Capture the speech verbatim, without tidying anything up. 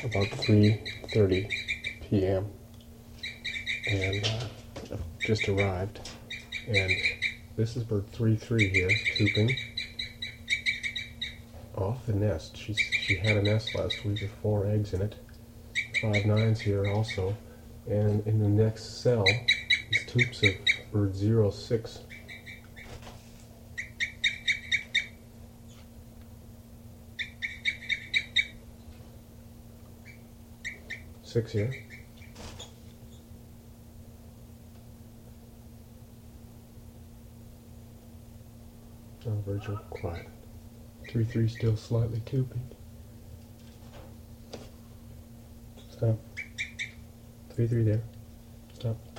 about three thirty p m and uh, just arrived. And this is bird three three here, cooping off the nest. She's, she had a nest last week with four eggs in it. Five nines here also. And in the next cell is toops of bird zero six. Six here. Oh, birds are quiet. Three three still slightly cooping. Stop. Three three there. Stop.